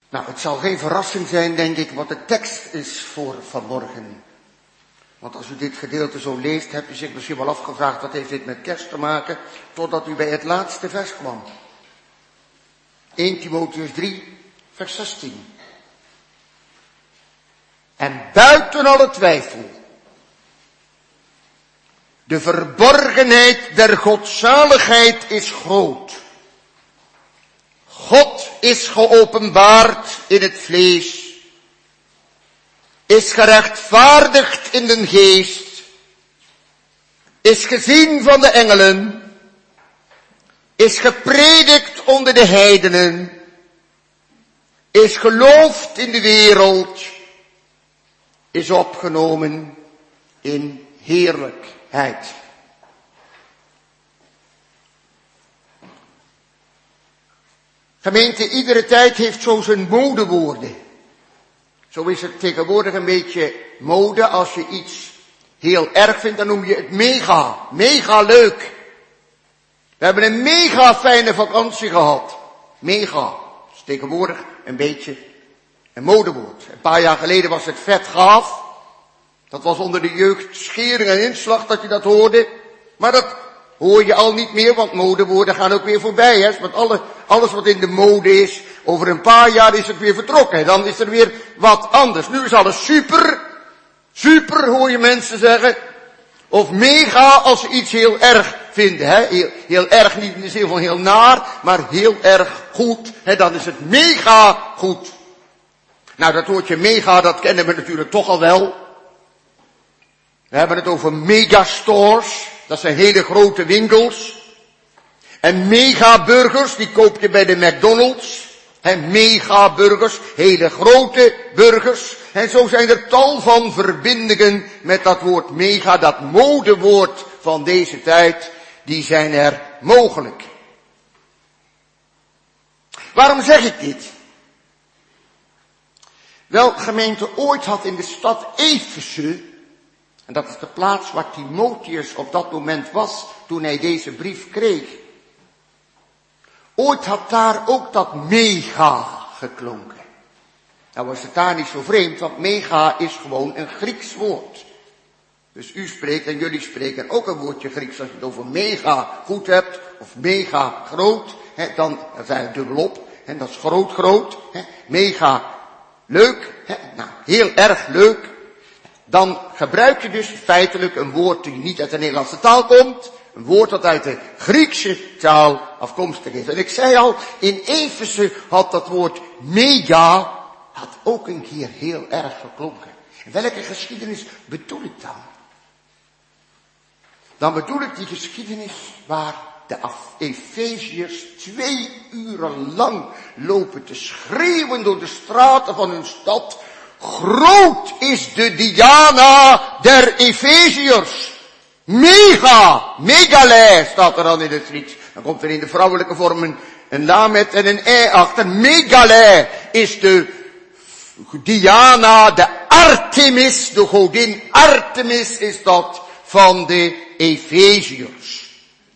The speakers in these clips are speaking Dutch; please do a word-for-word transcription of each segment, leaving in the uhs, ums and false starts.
Nou, het zal geen verrassing zijn, denk ik, wat de tekst is voor vanmorgen. Want als u dit gedeelte zo leest, hebt u zich misschien wel afgevraagd, wat heeft dit met kerst te maken, totdat u bij het laatste vers kwam. Eerste Timotheüs drie, vers zestien. En buiten alle twijfel, de verborgenheid der godzaligheid is groot. God is geopenbaard in het vlees, is gerechtvaardigd in den geest, is gezien van de engelen, is gepredikt onder de heidenen, is geloofd in de wereld, is opgenomen in heerlijkheid. Gemeente, iedere tijd heeft zo zijn modewoorden. Zo is het tegenwoordig een beetje mode. Als je iets heel erg vindt, dan noem je het mega. Mega leuk. We hebben een mega fijne vakantie gehad. Mega. Dat is tegenwoordig een beetje een modewoord. Een paar jaar geleden was het vet gaaf. Dat was onder de jeugd schering en inslag dat je dat hoorde. Maar dat hoor je al niet meer, want modewoorden gaan ook weer voorbij. Hè? Want alle, alles wat in de mode is, over een paar jaar is het weer vertrokken. Dan is er weer wat anders. Nu is alles super. Super hoor je mensen zeggen. Of mega als ze iets heel erg vinden. Hè? Heel, heel erg niet in de zin van heel naar, maar heel erg goed. Hè? Dan is het mega goed. Nou, dat woordje mega, dat kennen we natuurlijk toch al wel. We hebben het over megastores. Dat zijn hele grote winkels. En megaburgers, die koop je bij de McDonald's. En megaburgers, hele grote burgers. En zo zijn er tal van verbindingen met dat woord mega, dat modewoord van deze tijd. Die zijn er mogelijk. Waarom zeg ik dit? Wel, gemeente, ooit had in de stad Efeze, en dat is de plaats waar Timotheus op dat moment was, toen hij deze brief kreeg. Ooit had daar ook dat mega geklonken. Nou was het daar niet zo vreemd, want mega is gewoon een Grieks woord. Dus u spreekt en jullie spreken ook een woordje Grieks. Als je het over mega goed hebt, of mega groot, hè, dan zijn we dubbelop. En dat is groot, groot. Hè, mega leuk, hè, nou, heel erg leuk. Dan gebruik je dus feitelijk een woord die niet uit de Nederlandse taal komt. Een woord dat uit de Griekse taal afkomstig is. En ik zei al, in Efeze had dat woord mega, had ook een keer heel erg geklonken. En welke geschiedenis bedoel ik dan? Dan bedoel ik die geschiedenis waar de Efeziërs twee uren lang lopen te schreeuwen door de straten van hun stad. Groot is de Diana der Efeziërs. Mega, megale staat er dan in het Grieks. Dan komt er in de vrouwelijke vormen een lamet en een e achter. Megale is de Diana, de Artemis, de godin Artemis is dat van de Efeziërs.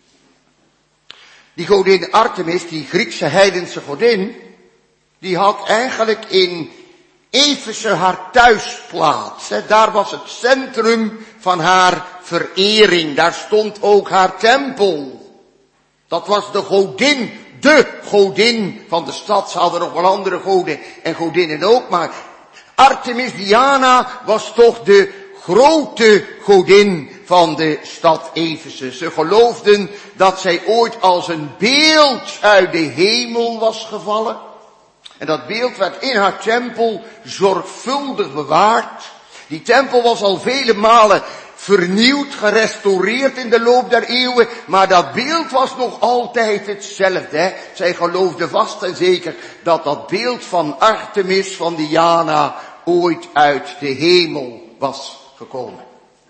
Die godin Artemis, die Griekse heidense godin, die had eigenlijk in Efeze haar thuisplaats. Hè. Daar was het centrum van haar verering. Daar stond ook haar tempel. Dat was de godin, de godin van de stad. Ze hadden nog wel andere goden en godinnen ook, maar Artemis Diana was toch de grote godin van de stad Efeze. Ze geloofden dat zij ooit als een beeld uit de hemel was gevallen. En dat beeld werd in haar tempel zorgvuldig bewaard. Die tempel was al vele malen vernieuwd, gerestaureerd in de loop der eeuwen. Maar dat beeld was nog altijd hetzelfde. Hè? Zij geloofden vast en zeker dat dat beeld van Artemis, van Diana, ooit uit de hemel was gekomen.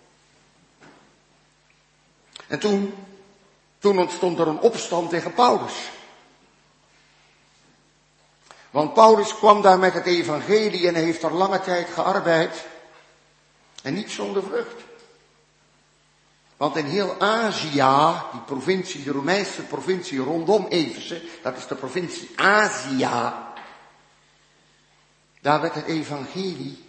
En toen, toen ontstond er een opstand tegen Paulus. Want Paulus kwam daar met het evangelie en hij heeft er lange tijd gearbeid. En niet zonder vrucht. Want in heel Azië, die provincie, de Romeinse provincie rondom Efeze, dat is de provincie Azië. Daar werd het evangelie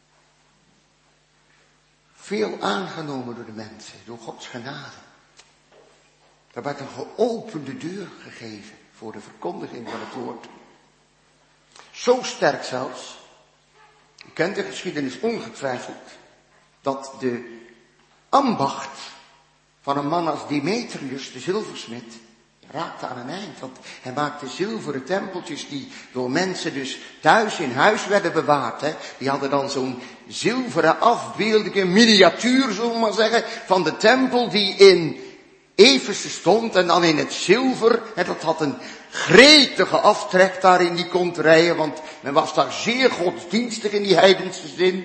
veel aangenomen door de mensen, door Gods genade. Er werd een geopende deur gegeven voor de verkondiging van het woord. Zo sterk zelfs, u kent de geschiedenis ongetwijfeld, dat de ambacht van een man als Demetrius, de zilversmid, raakte aan een eind. Want hij maakte zilveren tempeltjes die door mensen dus thuis in huis werden bewaard. Hè. Die hadden dan zo'n zilveren afbeelding, een miniatuur, zullen we maar zeggen, van de tempel die in Efeze stond. En dan in het zilver, hè, dat had een gretige aftrek daar in die konterijen, want men was daar zeer godsdienstig in die heidense zin.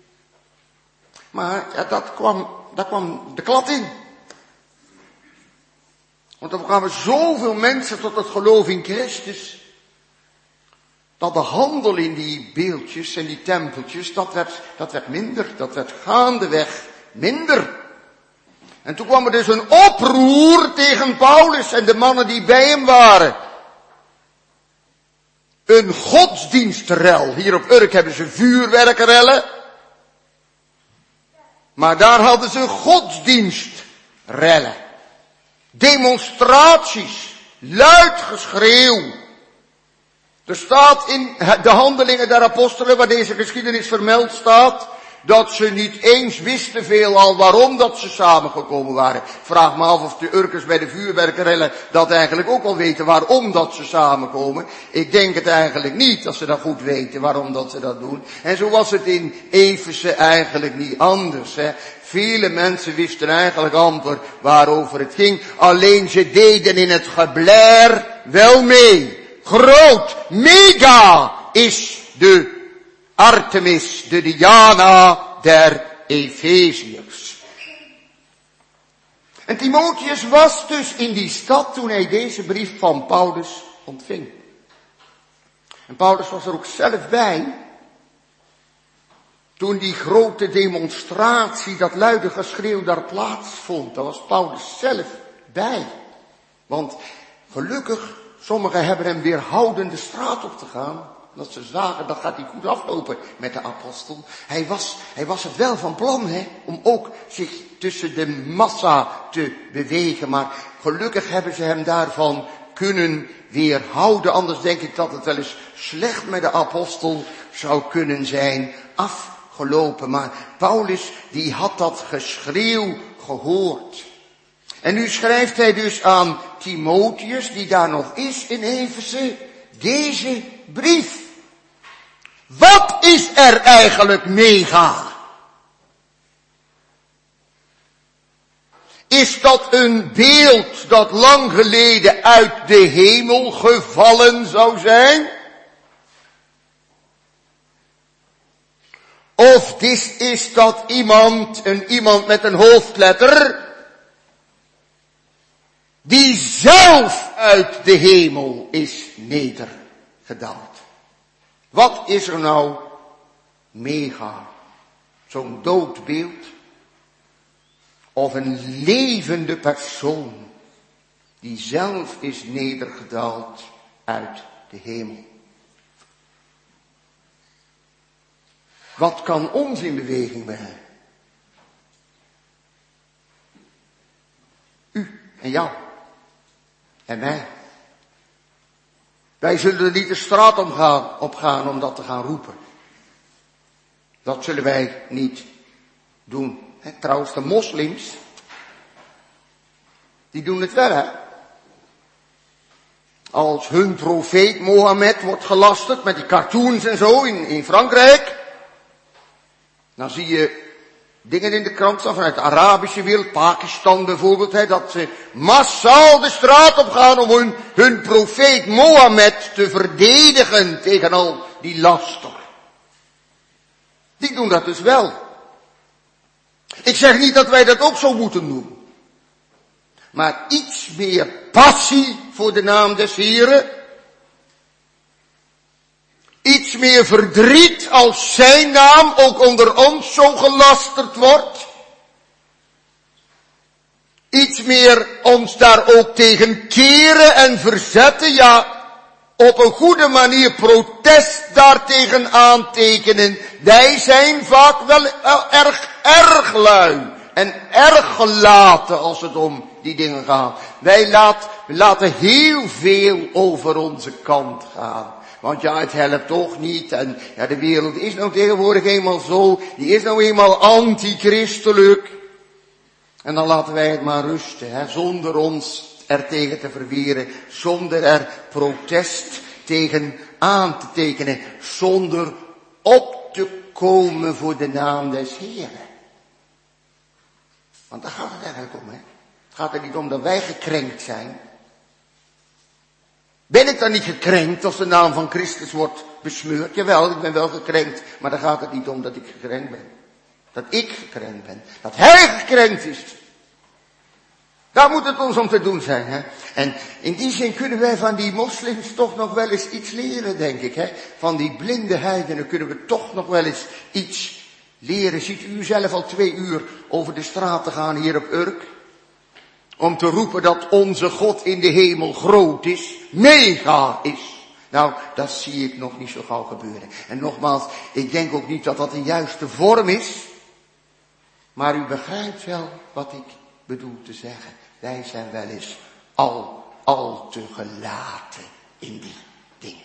Maar ja, dat kwam, daar kwam de klad in. Want er kwamen zoveel mensen tot het geloof in Christus, dat de handel in die beeldjes en die tempeltjes, dat werd, dat werd minder, dat werd gaandeweg minder. En toen kwam er dus een oproer tegen Paulus en de mannen die bij hem waren. Een godsdienstrel. Hier op Urk hebben ze vuurwerkrellen. Maar daar hadden ze godsdienstrellen. Demonstraties. Luid geschreeuw. Er staat in de Handelingen der Apostelen, waar deze geschiedenis vermeld staat, dat ze niet eens wisten veelal waarom dat ze samengekomen waren. Vraag me af of de Urkers bij de vuurwerkrellen dat eigenlijk ook al weten waarom dat ze samenkomen. Ik denk het eigenlijk niet, dat ze dat goed weten waarom dat ze dat doen. En zo was het in Efeze eigenlijk niet anders. Hè. Vele mensen wisten eigenlijk amper waarover het ging. Alleen ze deden in het geblair wel mee. Groot, mega is de Artemis, de Diana der Efeziërs. En Timotheus was dus in die stad toen hij deze brief van Paulus ontving. En Paulus was er ook zelf bij toen die grote demonstratie, dat luide geschreeuw daar plaatsvond. Daar was Paulus zelf bij. Want gelukkig, sommigen hebben hem weerhouden de straat op te gaan. Dat ze zagen, dat gaat niet goed aflopen met de apostel. Hij was, hij was het wel van plan, hè, om ook zich tussen de massa te bewegen. Maar gelukkig hebben ze hem daarvan kunnen weerhouden. Anders denk ik dat het wel eens slecht met de apostel zou kunnen zijn afgelopen. Maar Paulus, die had dat geschreeuw gehoord. En nu schrijft hij dus aan Timotheus, die daar nog is in Efeze, deze brief. Wat is er eigenlijk mega? Is dat een beeld dat lang geleden uit de hemel gevallen zou zijn? Of is, is dat iemand, een iemand met een hoofdletter, die zelf uit de hemel is nedergedaald? Wat is er nou mega? Zo'n dood beeld? Of een levende persoon die zelf is nedergedaald uit de hemel? Wat kan ons in beweging brengen? U en jou en mij. Wij zullen er niet de straat op gaan, op gaan om dat te gaan roepen. Dat zullen wij niet doen. He, trouwens, de moslims, die doen het wel, hè. Als hun profeet Mohammed wordt gelasterd met die cartoons en zo in, in Frankrijk, dan zie je dingen in de krant staan vanuit de Arabische wereld, Pakistan bijvoorbeeld, hè, dat ze massaal de straat op gaan om hun, hun profeet Mohammed te verdedigen tegen al die laster. Die doen dat dus wel. Ik zeg niet dat wij dat ook zo moeten doen. Maar iets meer passie voor de naam des Heren. Iets meer verdriet als zijn naam ook onder ons zo gelasterd wordt. Iets meer ons daar ook tegen keren en verzetten, ja, op een goede manier protest daartegen aantekenen. Wij zijn vaak wel erg, erg lui en erg gelaten als het om die dingen gaat. Wij laat, we laten heel veel over onze kant gaan. Want ja, het helpt toch niet. En ja, de wereld is nou tegenwoordig eenmaal zo. Die is nou eenmaal antichristelijk. En dan laten wij het maar rusten, hè, zonder ons er tegen te verweren. Zonder er protest tegen aan te tekenen. Zonder op te komen voor de naam des Heeren. Want daar gaat het eigenlijk om, hè. Het gaat er niet om dat wij gekrenkt zijn. Ben ik dan niet gekrenkt als de naam van Christus wordt besmeurd? Jawel, ik ben wel gekrenkt, maar daar gaat het niet om dat ik gekrenkt ben. Dat ik gekrenkt ben. Dat hij gekrenkt is. Daar moet het ons om te doen zijn, hè. En in die zin kunnen wij van die moslims toch nog wel eens iets leren, denk ik, hè. Van die blinde heidenen kunnen we toch nog wel eens iets leren. Ziet u zelf al twee uur over de straat te gaan hier op Urk? Om te roepen dat onze God in de hemel groot is, mega is. Nou, dat zie ik nog niet zo gauw gebeuren. En nogmaals, ik denk ook niet dat dat de juiste vorm is. Maar u begrijpt wel wat ik bedoel te zeggen. Wij zijn wel eens al, al te gelaten in die dingen.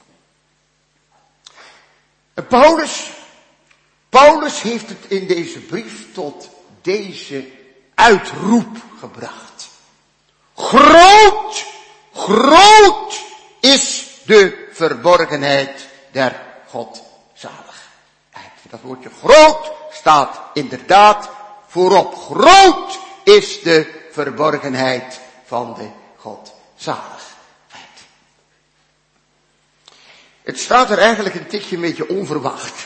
En Paulus, Paulus heeft het in deze brief tot deze uitroep gebracht. Groot, groot is de verborgenheid der godzaligheid. Dat woordje groot staat inderdaad voorop. Groot is de verborgenheid van de godzaligheid. Het staat er eigenlijk een tikje een beetje onverwacht.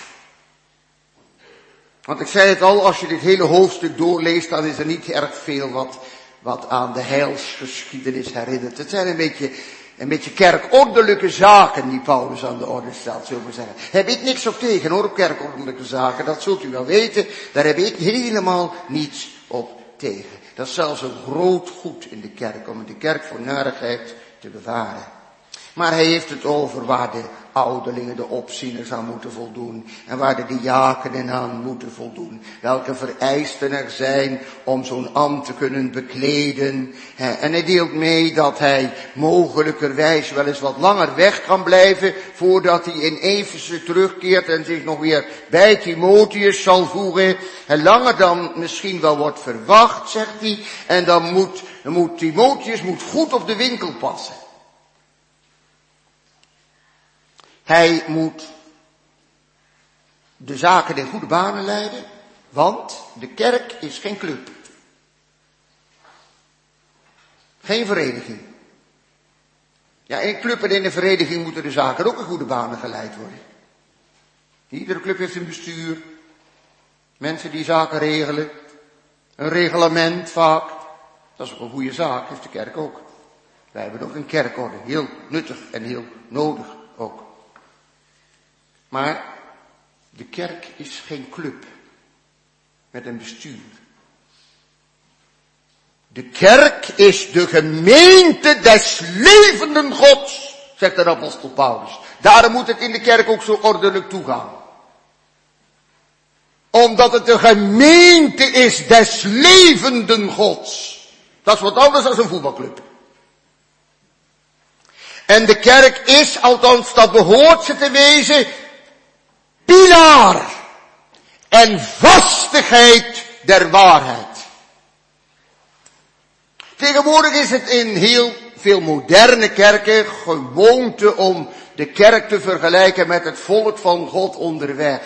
Want ik zei het al, als je dit hele hoofdstuk doorleest, dan is er niet erg veel wat, wat aan de heilsgeschiedenis herinnert. Het zijn een beetje, een beetje kerkordelijke zaken die Paulus aan de orde stelt, zullen we zeggen. Heb ik niks op tegen hoor, op kerkordelijke zaken, dat zult u wel weten. Daar heb ik helemaal niets op tegen. Dat is zelfs een groot goed in de kerk, om de kerk voor narigheid te bewaren. Maar hij heeft het over waar de ouderlingen, de opzieners aan moeten voldoen. En waar de diakenen aan moeten voldoen. Welke vereisten er zijn om zo'n ambt te kunnen bekleden. En hij deelt mee dat hij mogelijkerwijs wel eens wat langer weg kan blijven. Voordat hij in Efeze terugkeert en zich nog weer bij Timotheus zal voegen. En langer dan misschien wel wordt verwacht, zegt hij. En dan moet, dan moet Timotheus moet goed op de winkel passen. Hij moet de zaken in goede banen leiden, want de kerk is geen club. Geen vereniging. Ja, in een club en in een vereniging moeten de zaken ook in goede banen geleid worden. Iedere club heeft een bestuur, mensen die zaken regelen, een reglement vaak. Dat is ook een goede zaak, heeft de kerk ook. Wij hebben ook een kerkorde, heel nuttig en heel nodig ook. Maar de kerk is geen club met een bestuur. De kerk is de gemeente des levenden Gods, zegt de apostel Paulus. Daarom moet het in de kerk ook zo ordelijk toegaan. Omdat het de gemeente is des levenden Gods. Dat is wat anders dan een voetbalclub. En de kerk is, althans dat behoort ze te wezen, pilaar en vastigheid der waarheid. Tegenwoordig is het in heel veel moderne kerken gewoonte om de kerk te vergelijken met het volk van God onderweg.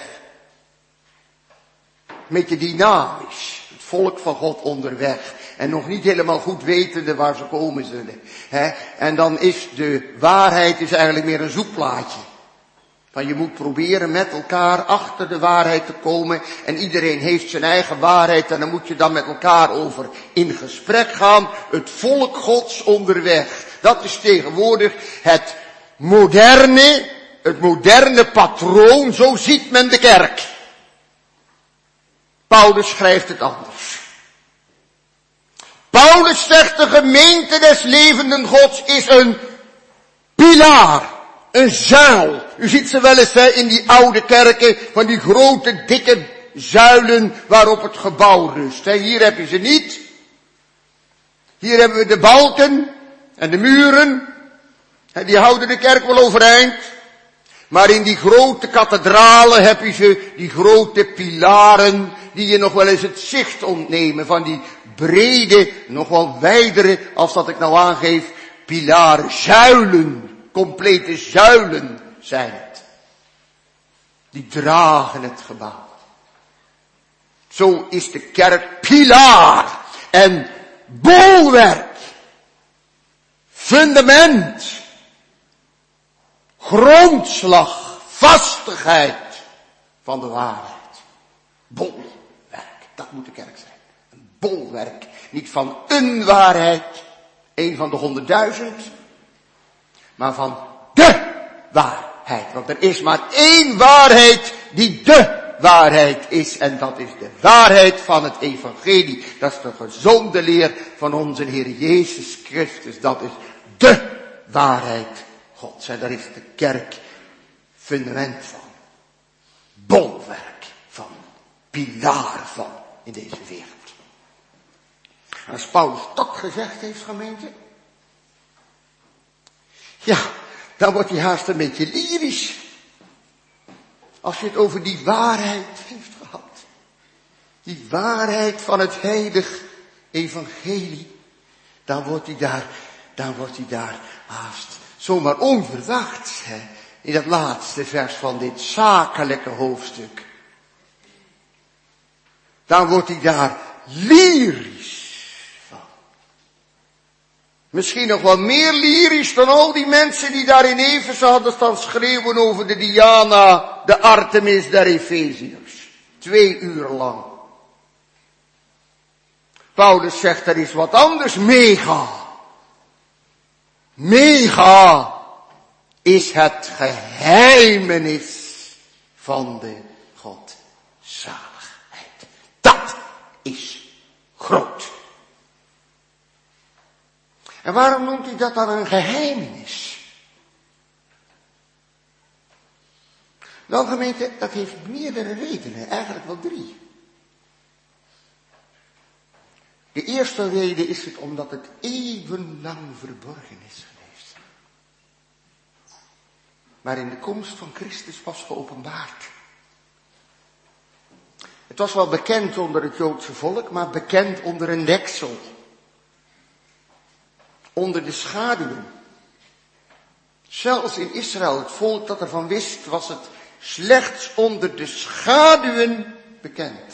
Een beetje dynamisch, het volk van God onderweg. En nog niet helemaal goed wetende waar ze komen zullen. He? En dan is de waarheid is eigenlijk meer een zoekplaatje. Van je moet proberen met elkaar achter de waarheid te komen. En iedereen heeft zijn eigen waarheid. En dan moet je dan met elkaar over in gesprek gaan. Het volk Gods onderweg. Dat is tegenwoordig het moderne, het moderne patroon. Zo ziet men de kerk. Paulus schrijft het anders. Paulus zegt de gemeente des levenden Gods is een pilaar. Een zuil. U ziet ze wel eens hè, in die oude kerken, van die grote dikke zuilen waarop het gebouw rust. Hè. Hier heb je ze niet. Hier hebben we de balken en de muren. En die houden de kerk wel overeind. Maar in die grote kathedralen heb je ze, die grote pilaren, die je nog wel eens het zicht ontnemen van die brede, nog wel wijdere, als dat ik nou aangeef, pilaren, zuilen. Complete zuilen zijn het. Die dragen het gebouw. Zo is de kerk pilaar en bolwerk, fundament, grondslag, vastigheid van de waarheid. Bolwerk, dat moet de kerk zijn. Een bolwerk, niet van een waarheid, een van de honderdduizend, maar van de waarheid. Want er is maar één waarheid die de waarheid is. En dat is de waarheid van het evangelie. Dat is de gezonde leer van onze Heer Jezus Christus. Dat is de waarheid Gods. En daar is de kerk fundament van. Bolwerk van. Pilaar van in deze wereld. Als Paulus dat gezegd heeft, gemeente, ja, dan wordt hij haast een beetje lyrisch. Als je het over die waarheid heeft gehad. Die waarheid van het heilig evangelie. Dan wordt hij daar, dan wordt hij daar haast zomaar onverwacht. Hè, in dat laatste vers van dit zakelijke hoofdstuk. Dan wordt hij daar lyrisch. Misschien nog wel meer lyrisch dan al die mensen die daar in Efeze hadden staan schreeuwen over de Diana, de Artemis der Efeziërs. Twee uur lang. Paulus zegt er is wat anders. Mega. Mega is het geheimenis van de godzaligheid. Dat is groot. En waarom noemt hij dat dan een geheimenis? Wel gemeente, dat heeft meerdere redenen, eigenlijk wel drie. De eerste reden is het omdat het eeuwenlang verborgen is geweest. Maar in de komst van Christus was geopenbaard. Het was wel bekend onder het Joodse volk, maar bekend onder een deksel. Onder de schaduwen. Zelfs in Israël, het volk dat ervan wist, was het slechts onder de schaduwen bekend.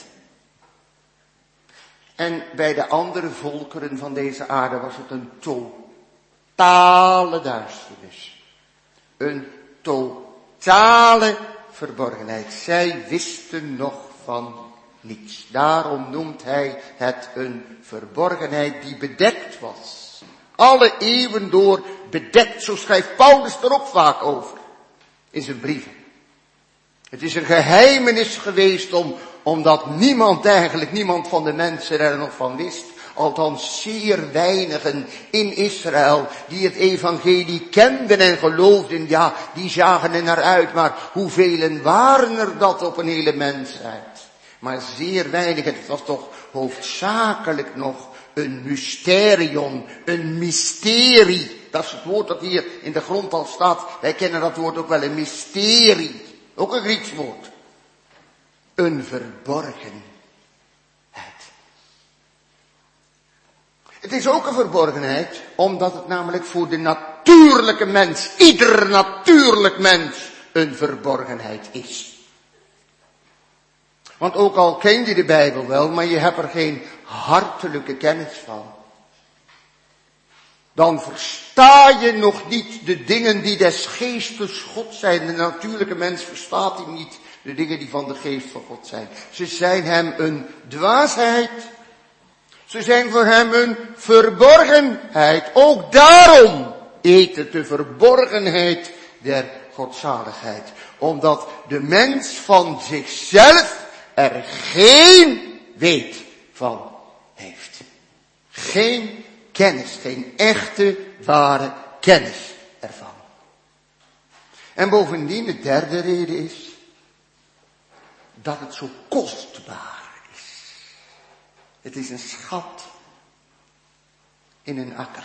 En bij de andere volkeren van deze aarde was het een totale duisternis. Een totale verborgenheid. Zij wisten nog van niets. Daarom noemt hij het een verborgenheid die bedekt was. Alle eeuwen door bedekt, zo schrijft Paulus er ook vaak over. In zijn brieven. Het is een geheimenis geweest om, omdat niemand eigenlijk, niemand van de mensen er nog van wist. Althans zeer weinigen in Israël die het evangelie kenden en geloofden. Ja, die zagen er naar uit, maar hoeveel waren er dat op een hele mensheid? Maar zeer weinig, het was toch hoofdzakelijk nog een mysterium, een mysterie. Dat is het woord dat hier in de grond al staat. Wij kennen dat woord ook wel, een mysterie. Ook een Grieks woord. Een verborgenheid. Het is ook een verborgenheid, omdat het namelijk voor de natuurlijke mens, ieder natuurlijk mens, een verborgenheid is. Want ook al ken je de Bijbel wel, maar je hebt er geen hartelijke kennis van. Dan versta je nog niet de dingen die des geestes God zijn. De natuurlijke mens verstaat die niet, de dingen die van de geest van God zijn. Ze zijn hem een dwaasheid. Ze zijn voor hem een verborgenheid. Ook daarom eet het de verborgenheid der godzaligheid. Omdat de mens van zichzelf er geen weet van heeft. Geen kennis, geen echte, ware kennis ervan. En bovendien, de derde reden is dat het zo kostbaar is. Het is een schat in een akker.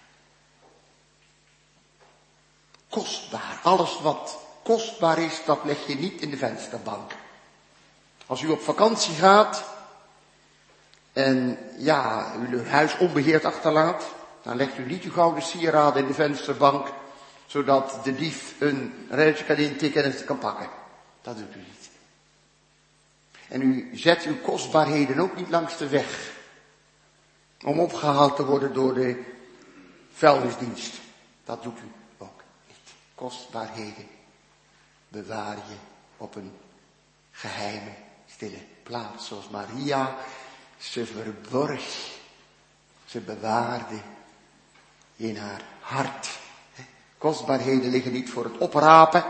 Kostbaar. Alles wat kostbaar is, dat leg je niet in de vensterbank. Als u op vakantie gaat en ja, u uw huis onbeheerd achterlaat, dan legt u niet uw gouden sieraden in de vensterbank, zodat de dief een rijtje kan intikken en het kan pakken. Dat doet u niet. En u zet uw kostbaarheden ook niet langs de weg, om opgehaald te worden door de vuilnisdienst. Dat doet u ook niet. Kostbaarheden bewaar je op een geheime, stille plaats. Zoals Maria ze verborg, ze bewaarde in haar hart. Kostbaarheden liggen niet voor het oprapen.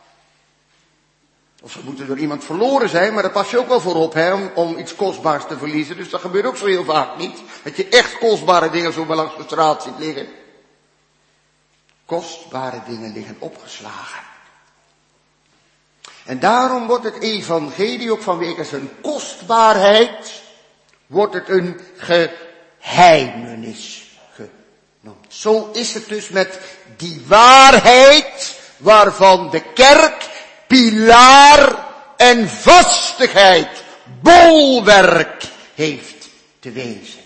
Of ze moeten door iemand verloren zijn, maar daar pas je ook wel voor op, hè, om, om iets kostbaars te verliezen. Dus dat gebeurt ook zo heel vaak niet. Dat je echt kostbare dingen zo langs de straat ziet liggen. Kostbare dingen liggen opgeslagen. En daarom wordt het evangelie ook vanwege zijn kostbaarheid, wordt het een geheimenis genoemd. Zo is het dus met die waarheid waarvan de kerk pilaar en vastigheid, bolwerk heeft te wezen.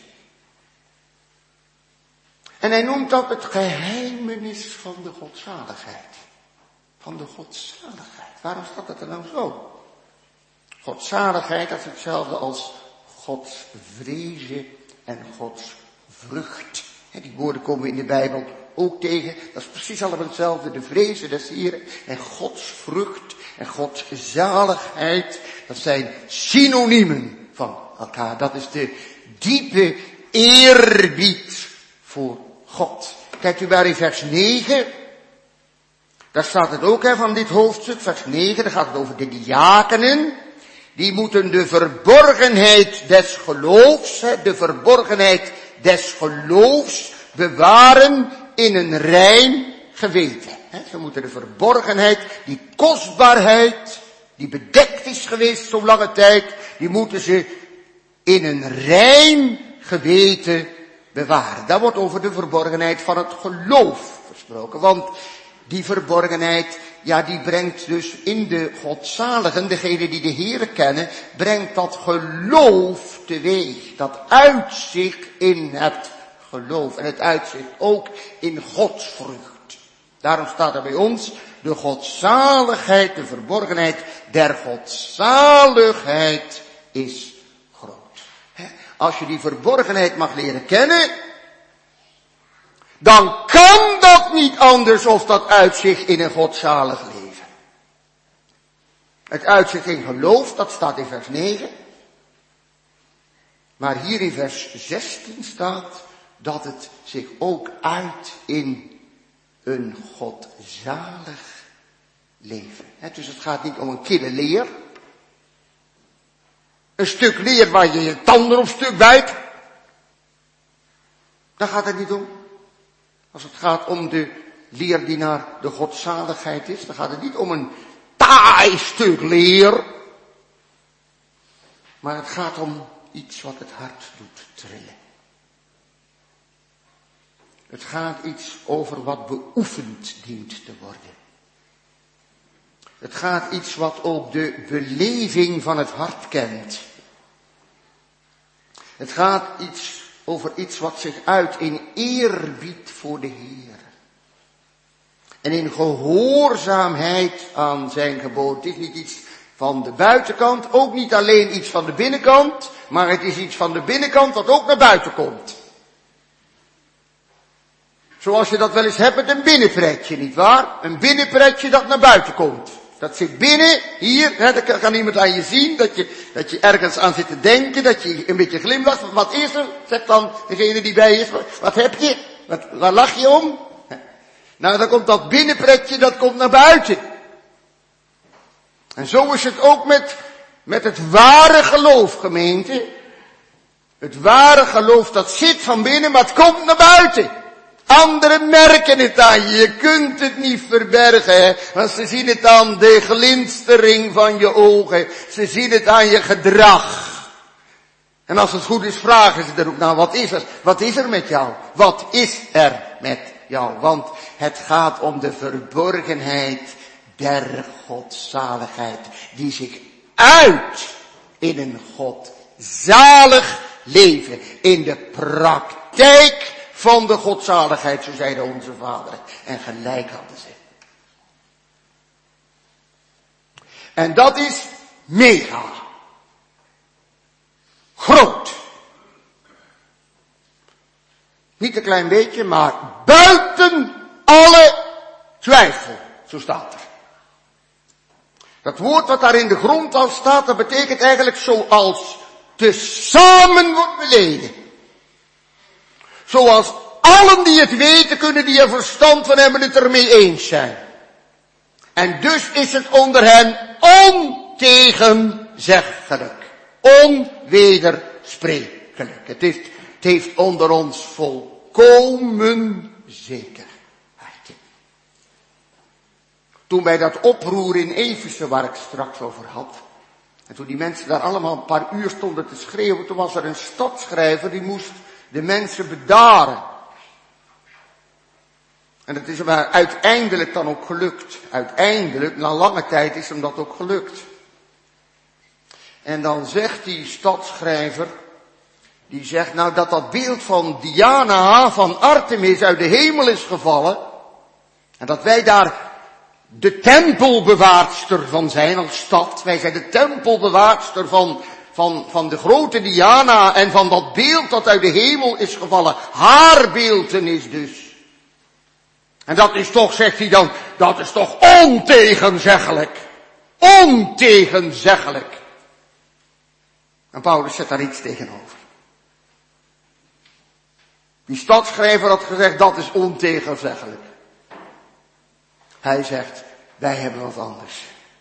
En hij noemt dat het geheimenis van de godzaligheid. Van de godzaligheid. Waarom staat dat er nou zo? Godzaligheid, dat is hetzelfde als Gods vrezen en Gods vrucht. Die woorden komen in de Bijbel ook tegen. Dat is precies allemaal hetzelfde. De vrezen des Heren en Gods vrucht en Gods zaligheid. Dat zijn synoniemen van elkaar. Dat is de diepe eerbied voor God. Kijkt u maar in vers negen. Daar staat het ook, hè, van dit hoofdstuk, vers negen. Daar gaat het over de diakenen. Die moeten de verborgenheid des geloofs, hè, de verborgenheid des geloofs bewaren in een rein geweten. Hè. Ze moeten de verborgenheid, die kostbaarheid, die bedekt is geweest zo lange tijd, die moeten ze in een rein geweten bewaren. Daar wordt over de verborgenheid van het geloof gesproken, want die verborgenheid, ja, die brengt dus in de godzaligen, degenen die de Heere kennen, brengt dat geloof teweeg. Dat uitzicht in het geloof. En het uitzicht ook in godsvrucht. Daarom staat er bij ons, de godzaligheid, de verborgenheid der godzaligheid is groot. Als je die verborgenheid mag leren kennen, dan kan dat niet anders of dat uitzicht in een godzalig leven. Het uitzicht in geloof, dat staat in vers negen. Maar hier in vers zestien staat dat het zich ook uit in een godzalig leven. Dus het gaat niet om een kille leer. Een stuk leer waar je je tanden op stuk bijt. Daar gaat het niet om. Als het gaat om de leer die naar de godzaligheid is, dan gaat het niet om een taai stuk leer. Maar het gaat om iets wat het hart doet trillen. Het gaat iets over wat beoefend dient te worden. Het gaat iets wat ook de beleving van het hart kent. Het gaat iets over iets wat zich uit in eerbied voor de Heer. En in gehoorzaamheid aan zijn geboden. Het is niet iets van de buitenkant, ook niet alleen iets van de binnenkant, maar het is iets van de binnenkant wat ook naar buiten komt. Zoals je dat wel eens hebt met een binnenpretje, nietwaar? Een binnenpretje dat naar buiten komt. Dat zit binnen, hier, hè, dat kan iemand aan je zien, dat je, dat je ergens aan zit te denken, dat je een beetje glimlacht. Wat is er? Zegt dan degene die bij je is, wat heb je? Wat, waar lach je om? Nou, dan komt dat binnenpretje, dat komt naar buiten. En zo is het ook met, met het ware geloof, gemeente. Het ware geloof, dat zit van binnen, maar het komt naar buiten. Anderen merken het aan je. Je kunt het niet verbergen. Hè? Want ze zien het aan de glinstering van je ogen. Ze zien het aan je gedrag. En als het goed is, vragen ze er ook naar. Wat is er? Wat is er met jou? Wat is er met jou? Want het gaat om de verborgenheid der godzaligheid. Die zich uit in een godzalig leven. In de praktijk van de godzaligheid, zo zeiden onze vaderen. En gelijk hadden ze. En dat is mega. Groot. Niet een klein beetje, maar buiten alle twijfel. Zo staat er. Dat woord wat daar in de grond al staat, dat betekent eigenlijk zoals tezamen wordt beleden. Zoals allen die het weten kunnen, die er verstand van hebben, het ermee eens zijn. En dus is het onder hen ontegenzeggelijk. Onwedersprekelijk. Het heeft, het heeft onder ons volkomen zekerheid. Toen bij dat oproer in Efeze, waar ik straks over had, en toen die mensen daar allemaal een paar uur stonden te schreeuwen, toen was er een stadschrijver die moest de mensen bedaren. En dat is hem uiteindelijk dan ook gelukt. Uiteindelijk, na lange tijd, is hem dat ook gelukt. En dan zegt die stadschrijver, die zegt nou dat dat beeld van Diana, van Artemis uit de hemel is gevallen. En dat wij daar de tempelbewaarster van zijn als stad. Wij zijn de tempelbewaarster van, van, van de grote Diana en van dat beeld dat uit de hemel is gevallen. Haar beeltenis dus. En dat is toch, zegt hij dan, dat is toch ontegenzeggelijk. Ontegenzeggelijk. En Paulus zet daar iets tegenover. Die stadschrijver had gezegd, dat is ontegenzeggelijk. Hij zegt, wij hebben wat anders.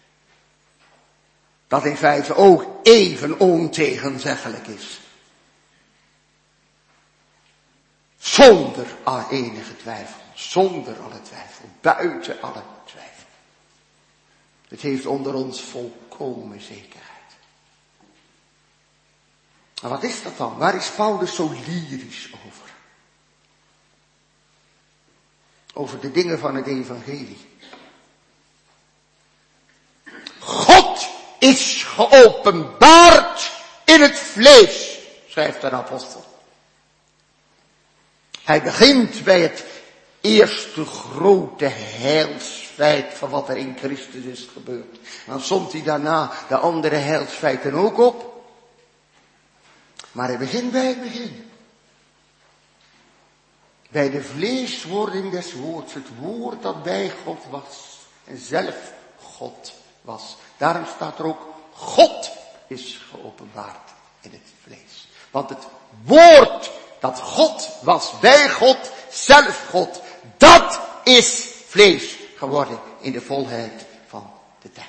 Dat in feite ook even ontegenzeggelijk is. Zonder al enige twijfel. Zonder alle twijfel. Buiten alle twijfel. Het heeft onder ons volkomen zekerheid. En wat is dat dan? Waar is Paulus zo lyrisch over? Over de dingen van het evangelie. God is geopenbaard in het vlees, schrijft de apostel. Hij begint bij het eerste grote heilsfeit van wat er in Christus is gebeurd. Dan somt hij daarna de andere heilsfeiten ook op. Maar hij begint bij het begin. Bij de vleeswording des woords. Het woord dat bij God was. En zelf God was. Daarom staat er ook, God is geopenbaard in het vlees. Want het woord dat God was bij God, zelf God, dat is vlees geworden in de volheid van de tijd.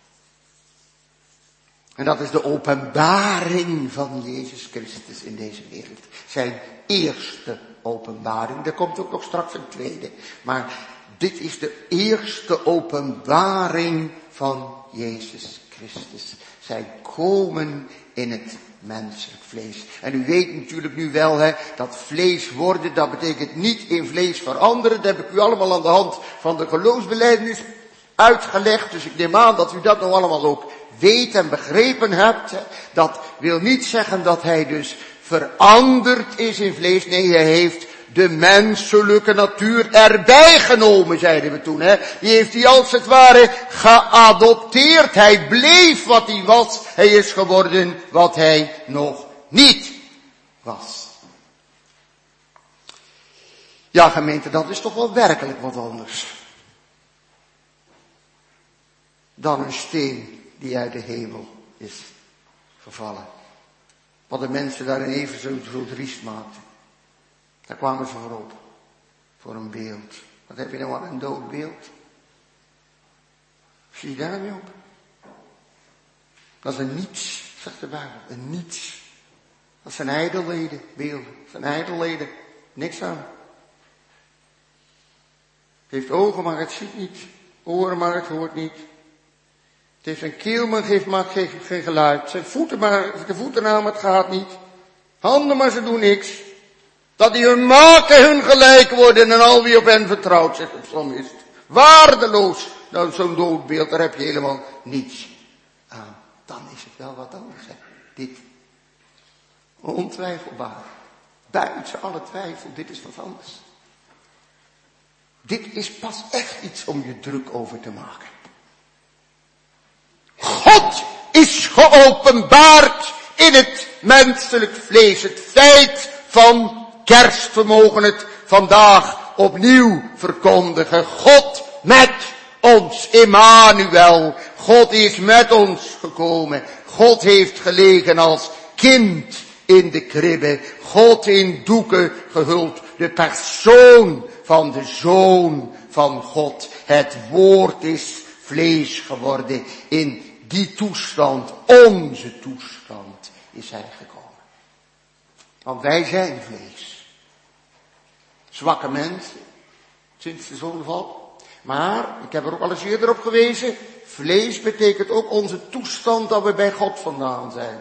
En dat is de openbaring van Jezus Christus in deze wereld. Zijn eerste openbaring. Er komt ook nog straks een tweede. Maar dit is de eerste openbaring van Jezus Christus. Zijn komen in het menselijk vlees. En u weet natuurlijk nu wel, hè, dat vlees worden, dat betekent niet in vlees veranderen. Dat heb ik u allemaal aan de hand van de geloofsbelijdenis uitgelegd. Dus ik neem aan dat u dat nog allemaal ook weet en begrepen hebt. Dat wil niet zeggen dat hij dus veranderd is in vlees. Nee, hij heeft de menselijke natuur erbij genomen, zeiden we toen. Hè? Die heeft hij als het ware geadopteerd. Hij bleef wat hij was. Hij is geworden wat hij nog niet was. Ja, gemeente, dat is toch wel werkelijk wat anders dan een steen die uit de hemel is gevallen. Wat de mensen daar in even zo, zo driest maakten. Daar kwamen ze voor op. Voor een beeld. Wat heb je nou aan een dood beeld? Zie je daar niet op? Dat is een niets, zegt de Bijbel. Een niets. Dat zijn ijdelleden, beelden. Dat zijn ijdelleden. Niks aan. heeft ogen, maar het ziet niet. Oren, maar het hoort niet. Het heeft een keel, maar het maakt geen, geen geluid. Zijn voeten, maar de voeten aan, maar het gaat niet. Handen, maar ze doen niks. Dat die hun maken hun gelijk worden en al wie op hen vertrouwt, zegt de psalmist. Waardeloos. Nou, zo'n doodbeeld, daar heb je helemaal niets aan. Dan is het wel wat anders, hè. Dit. Ontwijfelbaar. Buiten alle twijfel, dit is wat anders. Dit is pas echt iets om je druk over te maken. God is geopenbaard in het menselijk vlees. Het feit van kerst, we mogen het vandaag opnieuw verkondigen. God met ons, Emmanuel. God is met ons gekomen. God heeft gelegen als kind in de kribbe. God in doeken gehuld. De persoon van de Zoon van God. Het woord is vlees geworden. In die toestand, onze toestand, is hij gekomen. Want wij zijn vlees. Zwakke mensen, sinds de zondeval. Maar, ik heb er ook al eens eerder op gewezen, vlees betekent ook onze toestand dat we bij God vandaan zijn.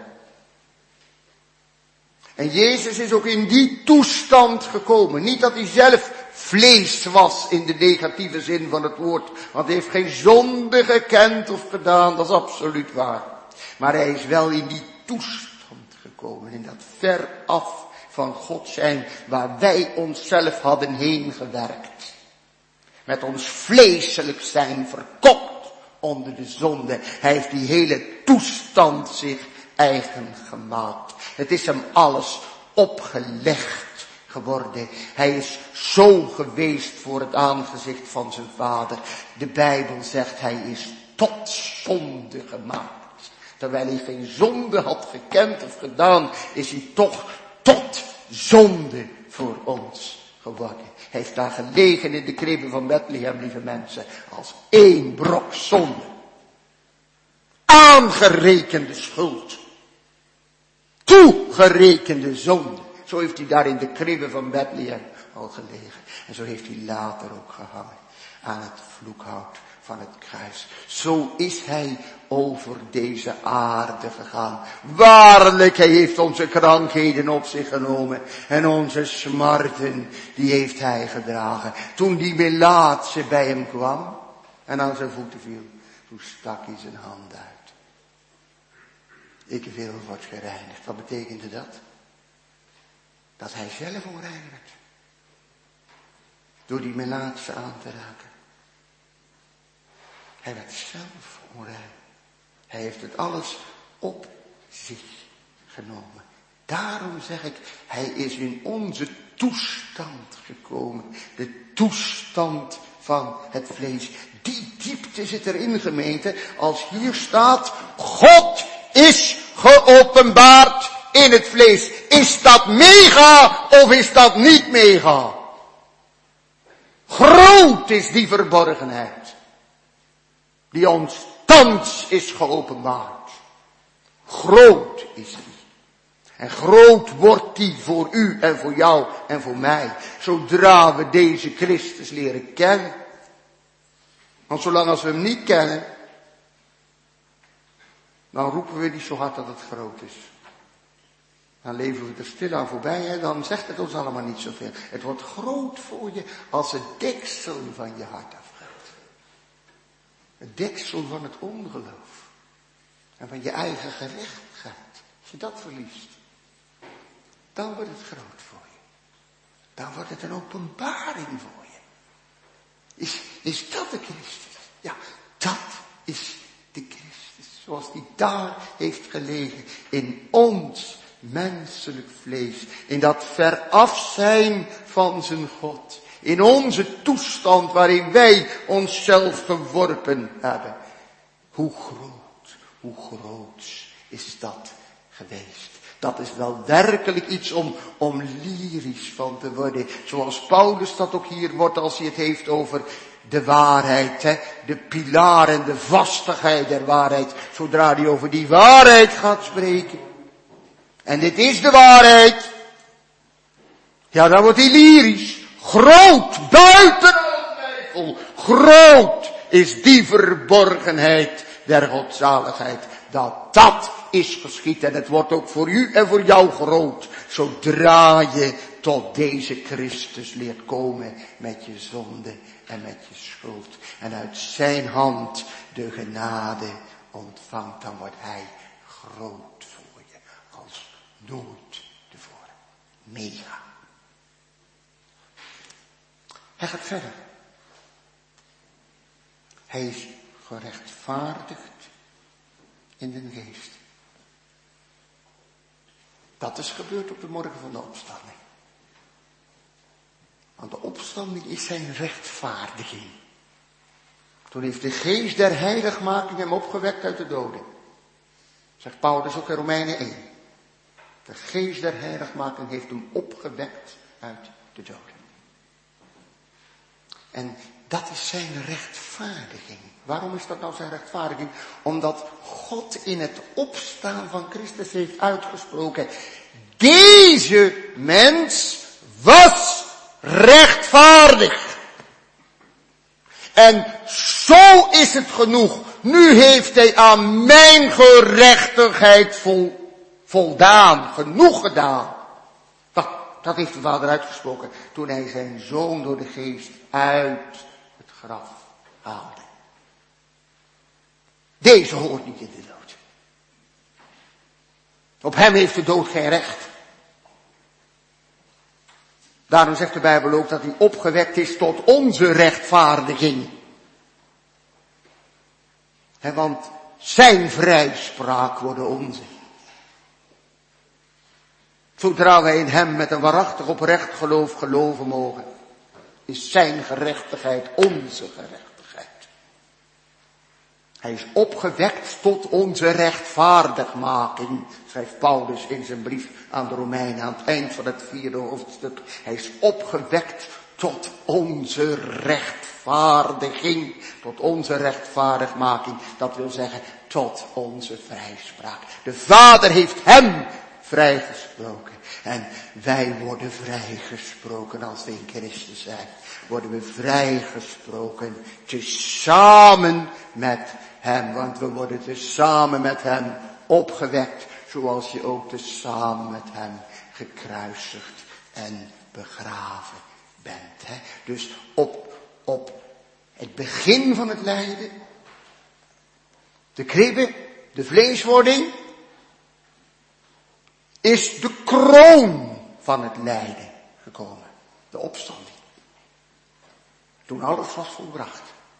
En Jezus is ook in die toestand gekomen. Niet dat hij zelf vlees was in de negatieve zin van het woord. Want hij heeft geen zonde gekend of gedaan, dat is absoluut waar. Maar hij is wel in die toestand gekomen, in dat ver af van God zijn, waar wij onszelf hadden heen gewerkt. Met ons vleeselijk zijn verkocht onder de zonde. Hij heeft die hele toestand zich eigen gemaakt. Het is hem alles opgelegd geworden. Hij is zo geweest voor het aangezicht van zijn vader. De Bijbel zegt hij is tot zonde gemaakt. Terwijl hij geen zonde had gekend of gedaan, is hij toch tot zonde voor ons geworden. Hij heeft daar gelegen in de kribbe van Bethlehem, lieve mensen, als één brok zonde. Aangerekende schuld. Toegerekende zonde. Zo heeft hij daar in de kribbe van Bethlehem al gelegen. En zo heeft hij later ook gehangen aan het vloekhout van het kruis. Zo is hij over deze aarde gegaan. Waarlijk, hij heeft onze krankheden op zich genomen. En onze smarten, die heeft hij gedragen. Toen die melaatse bij hem kwam en aan zijn voeten viel, toen stak hij zijn hand uit. Ik wil wordt gereinigd. Wat betekende dat? Dat hij zelf onrein werd. Door die melaatse aan te raken. Hij werd zelf onrein. Hij heeft het alles op zich genomen. Daarom zeg ik, hij is in onze toestand gekomen. De toestand van het vlees. Die diepte zit erin, gemeente. Als hier staat, God is geopenbaard in het vlees. Is dat mega of is dat niet mega? Groot is die verborgenheid. Die ons thans is geopenbaard. Groot is die. En groot wordt die voor u en voor jou en voor mij. Zodra we deze Christus leren kennen. Want zolang als we hem niet kennen, dan roepen we niet zo hard dat het groot is. Dan leven we er stil aan voorbij, hè? Dan zegt het ons allemaal niet zoveel. Het wordt groot voor je als het deksel van je hart afgaat. Het deksel van het ongeloof. En van je eigen gerechtigheid. Als je dat verliest, dan wordt het groot voor je. Dan wordt het een openbaring voor je. Is, is dat de Christus? Ja, dat is de Christus. Zoals die daar heeft gelegen in ons menselijk vlees. In dat veraf zijn van zijn God. In onze toestand waarin wij onszelf geworpen hebben. Hoe groot, hoe groot is dat geweest. Dat is wel werkelijk iets om, om lyrisch van te worden. Zoals Paulus dat ook hier wordt als hij het heeft over de waarheid. Hè? De pilaar en de vastigheid der waarheid. Zodra hij over die waarheid gaat spreken. En dit is de waarheid. Ja, dan wordt hij lyrisch. Groot, buiten alle twijfel. respectvol. Groot is die verborgenheid der godzaligheid. Dat dat is geschied. En het wordt ook voor u en voor jou groot. Zodra je tot deze Christus leert komen met je zonde en met je schuld. En uit zijn hand de genade ontvangt. Dan wordt hij groot voor je. Als nooit tevoren. Mega. Hij gaat verder. Hij is gerechtvaardigd in de geest. Dat is gebeurd op de morgen van de opstanding. Want de opstanding is zijn rechtvaardiging. Toen heeft de geest der heiligmaking hem opgewekt uit de doden. Zegt Paulus ook in Romeinen één. De geest der heiligmaking heeft hem opgewekt uit de doden. En dat is zijn rechtvaardiging. Waarom is dat nou zijn rechtvaardiging? Omdat God in het opstaan van Christus heeft uitgesproken. Deze mens was rechtvaardig. En zo is het genoeg. Nu heeft hij aan mijn gerechtigheid vol, voldaan. Genoeg gedaan. Dat, dat heeft de Vader uitgesproken. Toen hij zijn zoon door de geest uit het graf haalde. Deze hoort niet in de dood. Op hem heeft de dood geen recht. Daarom zegt de Bijbel ook dat hij opgewekt is tot onze rechtvaardiging. He, want zijn vrijspraak wordt onze. Zodra wij in hem met een waarachtig oprecht geloof geloven mogen, is zijn gerechtigheid onze gerechtigheid. Hij is opgewekt tot onze rechtvaardigmaking, schrijft Paulus in zijn brief aan de Romeinen aan het eind van het vierde hoofdstuk. Hij is opgewekt tot onze rechtvaardiging, tot onze rechtvaardigmaking. Dat wil zeggen tot onze vrijspraak. De Vader heeft hem vrijgesproken. En wij worden vrijgesproken als we in Christus zijn. Worden we vrijgesproken tezamen met hem. Want we worden tezamen met hem opgewekt. Zoals je ook tezamen met hem gekruisigd en begraven bent. Hè? Dus op, op het begin van het lijden. De kribbe, de vleeswording. Is de kroon van het lijden gekomen. De opstanding. Toen alles was volbracht.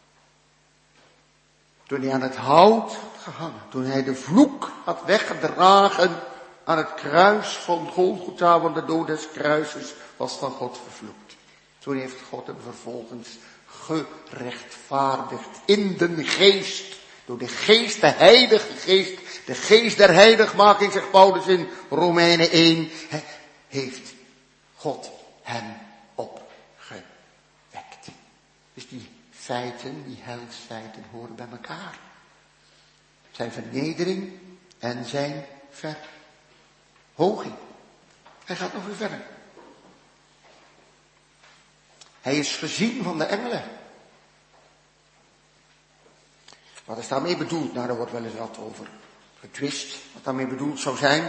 Toen hij aan het hout had gehangen. Toen hij de vloek had weggedragen aan het kruis van Golgotha. Want de dood des kruises was van God vervloekt. Toen heeft God hem vervolgens gerechtvaardigd in de geest. Door de geest, de heilige geest. De geest der heiligmaking, zegt Paulus in Romeinen één. Heeft God hem opgewekt. Dus die feiten, die heilsfeiten horen bij elkaar. Zijn vernedering en zijn verhoging. Hij gaat nog weer verder. Hij is gezien van de engelen. Wat is daarmee bedoeld? Nou, daar wordt wel eens wat over getwist. Wat daarmee bedoeld zou zijn.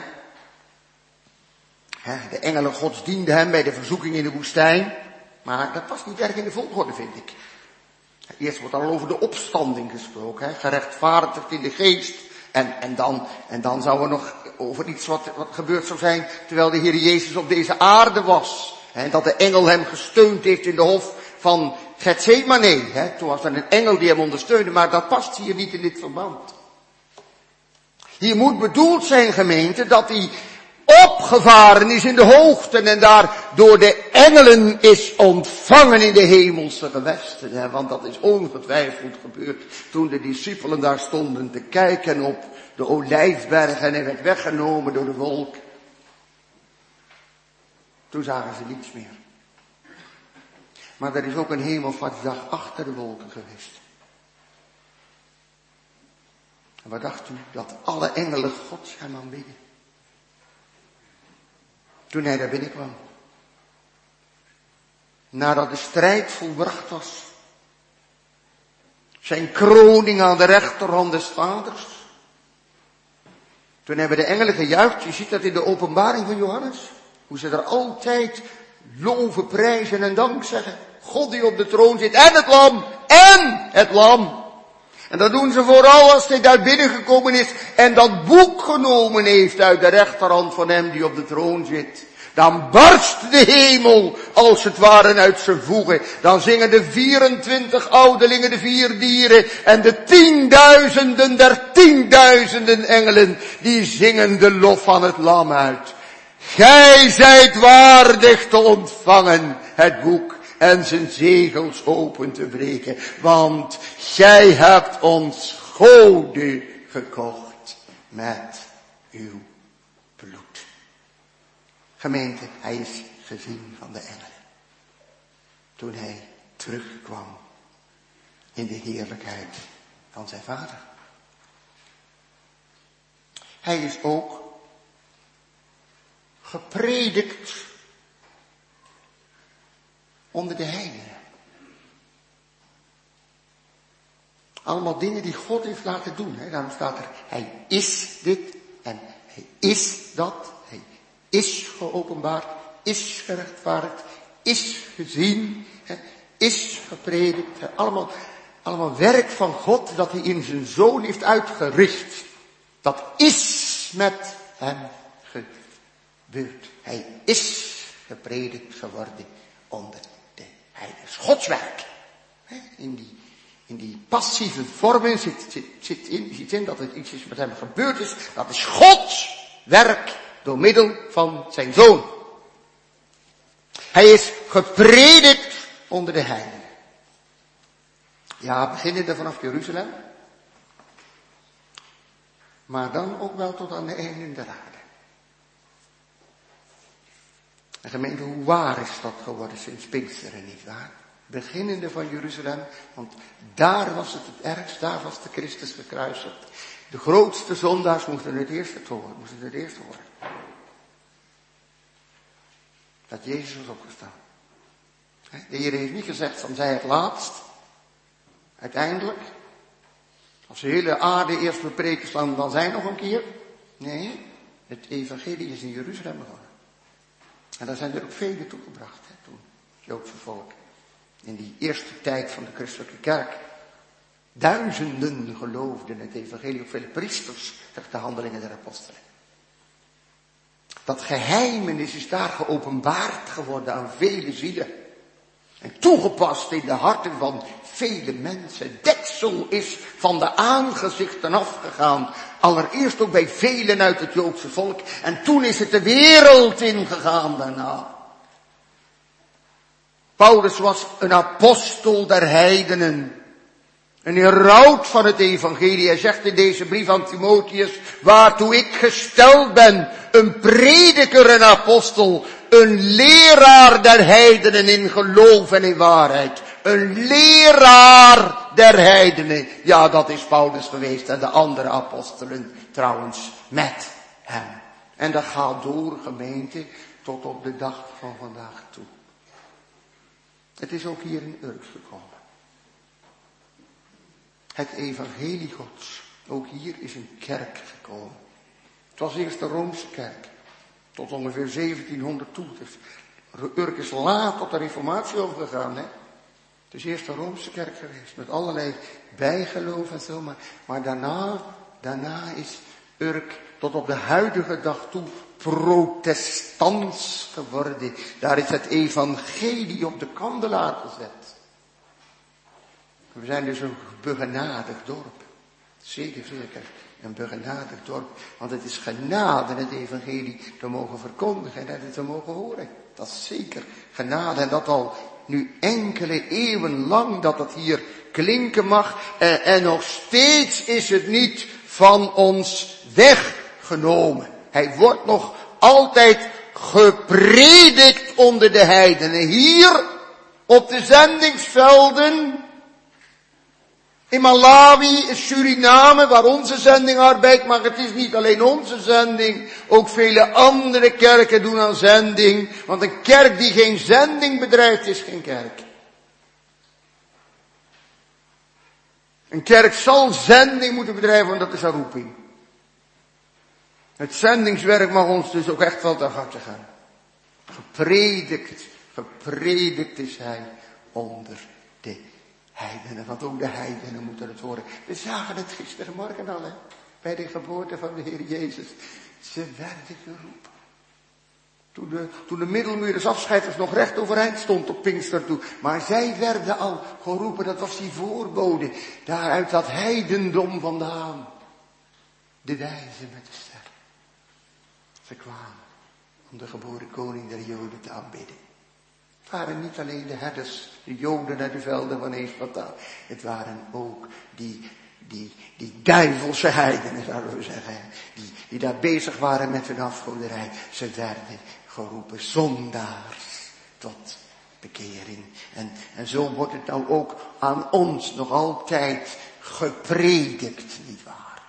De engelen Gods dienden hem bij de verzoeking in de woestijn. Maar dat past niet erg in de volgorde, vind ik. Eerst wordt al over de opstanding gesproken. Hè? Gerechtvaardigd in de geest. En, en, dan, en dan zou er nog over iets wat, wat gebeurd zou zijn terwijl de Heer Jezus op deze aarde was. En dat de engel hem gesteund heeft in de hof van Gethsemane. Hè? Toen was er een engel die hem ondersteunde, maar dat past hier niet in dit verband. Hier moet bedoeld zijn, gemeente, dat hij opgevaren is in de hoogten en daar door de engelen is ontvangen in de hemelse gewesten. Hè? Want dat is ongetwijfeld gebeurd toen de discipelen daar stonden te kijken op de Olijfberg en hij werd weggenomen door de wolk. Toen zagen ze niets meer. Maar er is ook een hemelvaartsdag achter de wolken geweest. En wat dacht u? Dat alle engelen Gods hem aanbidden. Toen hij daar binnenkwam. Nadat de strijd volbracht was. Zijn kroning aan de rechterhand des vaders. Toen hebben de engelen gejuicht. Je ziet dat in de openbaring van Johannes. Hoe ze er altijd loven, prijzen en dank zeggen. God die op de troon zit en het lam. En het lam. En dat doen ze vooral als hij daar binnengekomen is en dat boek genomen heeft uit de rechterhand van hem die op de troon zit. Dan barst de hemel als het ware uit zijn voegen. Dan zingen de vierentwintig ouderlingen, de vier dieren en de tienduizenden der tienduizenden engelen, die zingen de lof van het lam uit. Gij zijt waardig te ontvangen het boek en zijn zegels open te breken, want gij hebt ons goden gekocht met uw bloed. Gemeente, hij is gezien van de engelen. Toen hij terugkwam in de heerlijkheid van zijn vader. Hij is ook gepredikt onder de heidenen. Allemaal dingen die God heeft laten doen. Hè. Daarom staat er, hij is dit en hij is dat. Hij is geopenbaard, is gerechtvaardigd, is gezien, hè, is gepredikt. Hè. Allemaal, allemaal werk van God dat hij in zijn zoon heeft uitgericht. Dat is met hem gebeurd. Hij is gepredikt geworden onder de heidenen. Gods werk. Hè. In die In die passieve vormen zit, zit, zit, in, zit in dat het iets is met hem gebeurd is. Dat is Gods werk door middel van zijn zoon. Hij is gepredikt onder de heidenen. Ja, beginnende vanaf Jeruzalem. Maar dan ook wel tot aan de einden der aarde. En gemeente, hoe waar is dat geworden sinds Pinksteren, nietwaar? Beginnende van Jeruzalem, want daar was het het ergst, daar was de Christus gekruisigd. De grootste zondaars moesten het eerst horen, moesten het eerst horen. Dat Jezus was opgestaan. De Heer heeft niet gezegd van zij het laatst, uiteindelijk. Als de hele aarde eerst bepreken slaan, dan zij nog een keer. Nee, het evangelie is in Jeruzalem begonnen. En daar zijn er ook velen toegebracht, hè, toen, het Joodse volk. In die eerste tijd van de christelijke kerk. Duizenden geloofden het evangelie, ook vele priesters, zegt de Handelingen der Apostelen. Dat geheimenis is daar geopenbaard geworden aan vele zielen. En toegepast in de harten van vele mensen. Deksel is van de aangezichten afgegaan. Allereerst ook bij velen uit het Joodse volk. En toen is het de wereld ingegaan daarna. Paulus was een apostel der heidenen. Een heraut van het evangelie. Hij zegt in deze brief aan Timotheus, waartoe ik gesteld ben, een prediker en apostel, een leraar der heidenen in geloof en in waarheid. Een leraar der heidenen. Ja, dat is Paulus geweest en de andere apostelen trouwens met hem. En dat gaat door, gemeente, tot op de dag van vandaag toe. Het is ook hier in Urk gekomen. Het evangelie Gods. Ook hier is een kerk gekomen. Het was eerst de Roomse kerk. Tot ongeveer zeventienhonderd toe. Dus Urk is laat tot de reformatie overgegaan. Hè? Het is eerst de Roomse kerk geweest. Met allerlei bijgeloof en zo. Maar, maar daarna, daarna is Urk tot op de huidige dag toe protestants geworden. Daar is het evangelie op de kandelaar gezet. We zijn dus een begenadigd dorp. Zeker, zeker. Een begenadigd dorp. Want het is genade het evangelie te mogen verkondigen en het te mogen horen. Dat is zeker genade. En dat al nu enkele eeuwen lang dat het hier klinken mag. En, en nog steeds is het niet van ons weggenomen. Hij wordt nog altijd gepredikt onder de heidenen. Hier op de zendingsvelden. In Malawi, in Suriname, waar onze zending arbeidt, maar het is niet alleen onze zending. Ook vele andere kerken doen aan zending. Want een kerk die geen zending bedrijft, is geen kerk. Een kerk zal zending moeten bedrijven, want dat is haar roeping. Het zendingswerk mag ons dus ook echt wel ter harte gaan. Gepredikt, gepredikt is hij onder de heidenen. Want ook de heidenen moeten het horen. We zagen het gistermorgen al, hè, bij de geboorte van de Heer Jezus. Ze werden geroepen. Toen de, toen de middelmuur des afscheiders nog recht overeind stond op Pinkster toe. Maar zij werden al geroepen, dat was die voorbode. Daar uit dat heidendom vandaan. De wijzen met de ster. Ze kwamen om de geboren koning der Joden te aanbidden. Het waren niet alleen de herders, de Joden uit de velden van Efrata. Het waren ook die, die, die duivelse heidenen, zouden we zeggen. Die, die daar bezig waren met hun afgoderij. Ze werden geroepen zondaars tot bekering. En, en zo wordt het nou ook aan ons nog altijd gepredikt, nietwaar?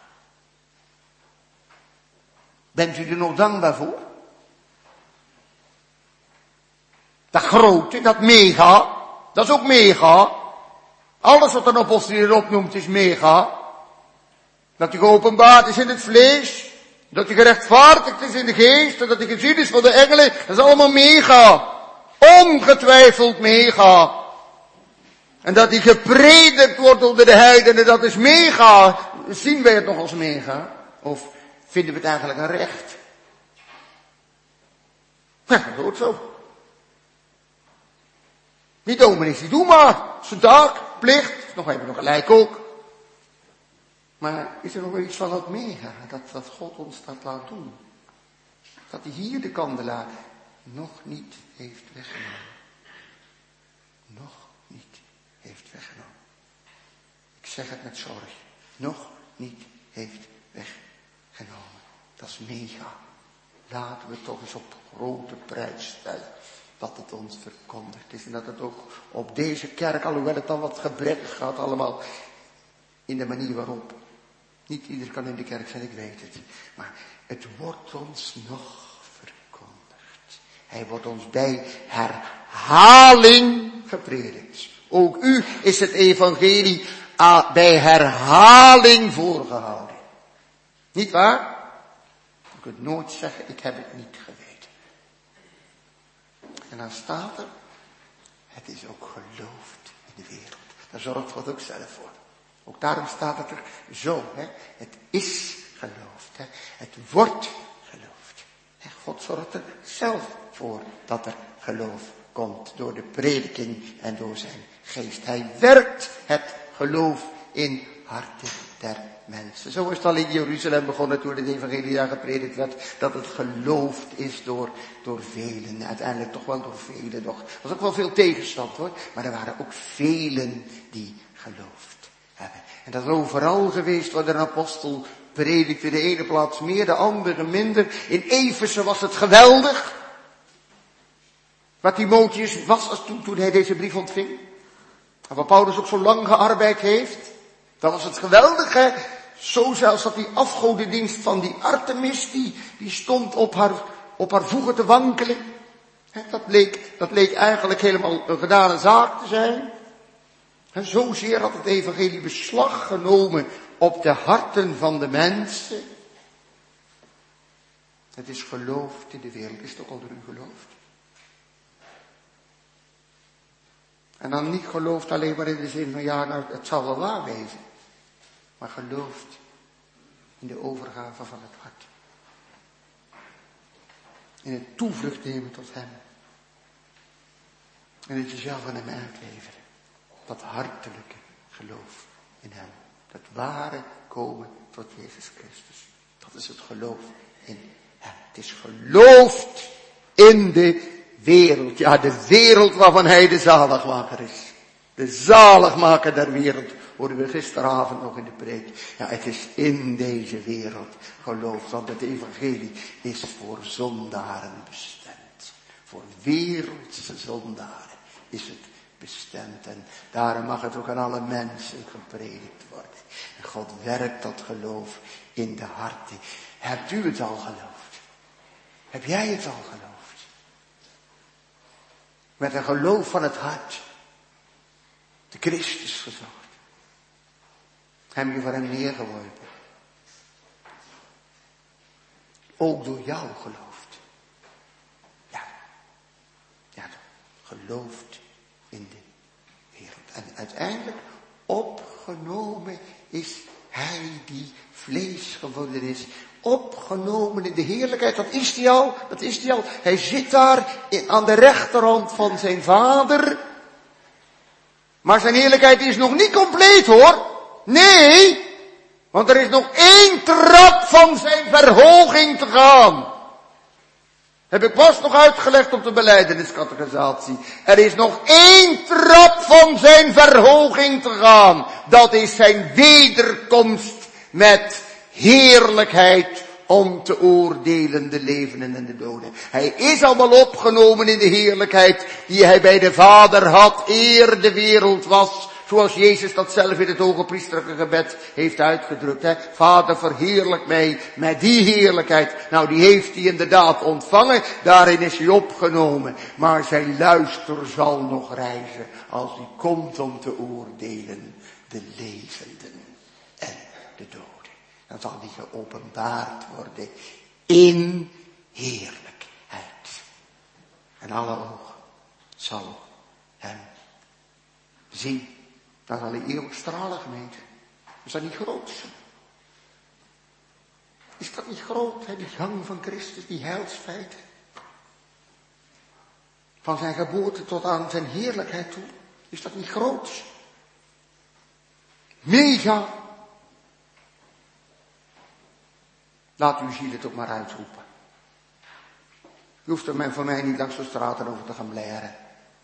Bent u er nog dankbaar voor? Dat grote, dat mega, dat is ook mega. Alles wat een apostel hierop noemt is mega. Dat hij geopenbaard is in het vlees. Dat hij gerechtvaardigd is in de geest. En dat hij gezien is voor de engelen. Dat is allemaal mega. Ongetwijfeld mega. En dat hij gepredikt wordt onder de heidenen, dat is mega. Zien wij het nog als mega? Of vinden we het eigenlijk een recht? Ja, dat hoort zo. Niet dominees, die doe maar. Zijn taak, plicht, nog even nog gelijk ook. Maar is er nog wel iets van dat mega, dat, dat God ons dat laat doen? Dat hij hier de kandelaar nog niet heeft weggenomen. Nog niet heeft weggenomen. Ik zeg het met zorg. Nog niet heeft weggenomen. Dat is mega. Laten we toch eens op grote prijs stellen wat het ons verkondigd is. En dat het ook op deze kerk, alhoewel het dan wat gebrekkig gaat allemaal, in de manier waarop. Niet ieder kan in de kerk zijn, ik weet het. Maar het wordt ons nog verkondigd. Hij wordt ons bij herhaling gepredikt. Ook u is het evangelie bij herhaling voorgehouden. Niet waar? Je kunt nooit zeggen, ik heb het niet geweten. En dan staat er, het is ook geloofd in de wereld. Daar zorgt God ook zelf voor. Ook daarom staat het er zo, hè. Het is geloofd, hè. Het wordt geloofd. En God zorgt er zelf voor dat er geloof komt door de prediking en door zijn geest. Hij werkt het geloof in harten der mensen. Zo is het al in Jeruzalem begonnen toen het evangelie daar gepredikt werd, dat het geloofd is door, door velen. Uiteindelijk toch wel door velen nog. Er was ook wel veel tegenstand hoor, maar er waren ook velen die geloofd hebben. En dat is overal geweest waar een apostel predikte, de ene plaats meer, de andere minder. In Efeze was het geweldig. Waar Timotheus was als toen, toen hij deze brief ontving. En waar Paulus ook zo lang gearbeid heeft. Dan was het geweldig, hè. Zo zelfs dat die afgodendienst van die Artemis, die, die stond op haar, op haar voegen te wankelen. He, dat leek, dat leek eigenlijk helemaal een gedane zaak te zijn. En zozeer had het evangelie beslag genomen op de harten van de mensen. Het is geloofd in de wereld. Is het ook al door u geloofd? En dan niet geloofd alleen maar in de zin van ja, nou, het zal wel waar wezen. Maar geloofd in de overgave van het hart. In het toevlucht nemen tot hem. En het jezelf aan hem uitleveren. Dat hartelijke geloof in hem. Dat ware komen tot Jezus Christus. Dat is het geloof in hem. Het is geloofd in de wereld. Ja, de wereld waarvan hij de zaligmaker is. De zaligmaker der wereld. Hoorden we gisteravond nog in de preek. Ja, het is in deze wereld geloofd. Want het evangelie is voor zondaren bestemd. Voor wereldse zondaren is het bestemd. En daarom mag het ook aan alle mensen gepredikt worden. En God werkt dat geloof in de harten. Hebt u het al geloofd? Heb jij het al geloofd? Met een geloof van het hart. De Christus gezocht. Heb je voor hem neergeworpen. Ook door jou geloofd. Ja. Ja, gelooft in de Heer. En uiteindelijk opgenomen is hij die vlees geworden is. Opgenomen in de heerlijkheid. Dat is hij al. Dat is hij al. Hij zit daar in, aan de rechterhand van zijn vader. Maar zijn heerlijkheid is nog niet compleet hoor. Nee. Want er is nog één trap van zijn verhoging te gaan. Heb ik pas nog uitgelegd op de belijdeniscatechisatie. Er is nog één trap van zijn verhoging te gaan. Dat is zijn wederkomst met heerlijkheid om te oordelen de levenden en de doden. Hij is allemaal opgenomen in de heerlijkheid die hij bij de Vader had eer de wereld was. Zoals Jezus dat zelf in het hogepriesterlijke gebed heeft uitgedrukt. Hè? Vader, verheerlijk mij met die heerlijkheid. Nou, die heeft hij inderdaad ontvangen. Daarin is hij opgenomen. Maar zijn luister zal nog reizen als hij komt om te oordelen de levenden en de doden. Dan zal die geopenbaard worden in heerlijkheid. En alle ogen zal hem zien. Dat is al een eeuwig stralen, gemeente. Is dat niet groot? Is dat niet groot, hè? Die gang van Christus, die heilsfeiten? Van zijn geboorte tot aan zijn heerlijkheid toe. Is dat niet groot? Mega. Laat uw ziel het ook maar uitroepen. Je hoeft er voor mij niet langs de straten over te gaan blaren.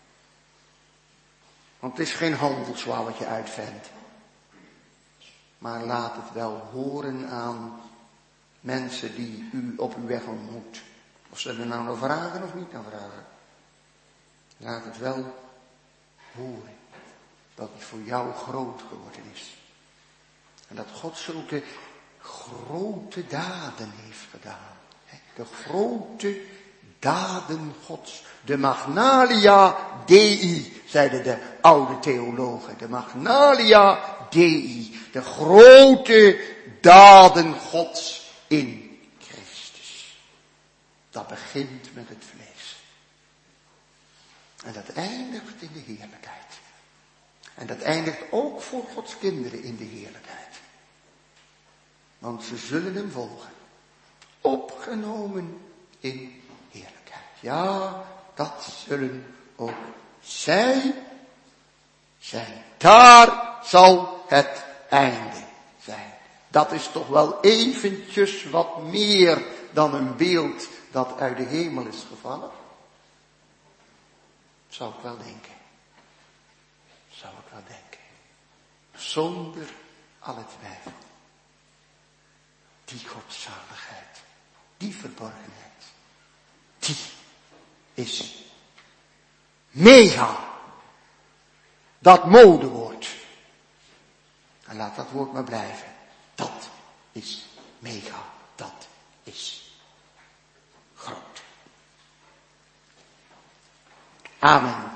Want het is geen handelswaar wat je uitvindt. Maar laat het wel horen aan mensen die u op uw weg ontmoet. Of ze er nou naar vragen of niet naar vragen. Laat het wel horen dat het voor jou groot geworden is. En dat God zulke grote daden heeft gedaan. De grote daden Gods. De Magnalia Dei, zeiden de oude theologen. De Magnalia Dei. De grote daden Gods in Christus. Dat begint met het vlees. En dat eindigt in de heerlijkheid. En dat eindigt ook voor Gods kinderen in de heerlijkheid. Want ze zullen hem volgen. Opgenomen in heerlijkheid. Ja, dat zullen ook zij zijn. Daar zal het einde zijn. Dat is toch wel eventjes wat meer dan een beeld dat uit de hemel is gevallen. Zou ik wel denken. Zou ik wel denken. Zonder alle twijfel. Die godzaligheid. Die verborgenheid. Die is mega. Dat modewoord. En laat dat woord maar blijven. Dat is mega. Dat is groot. Amen.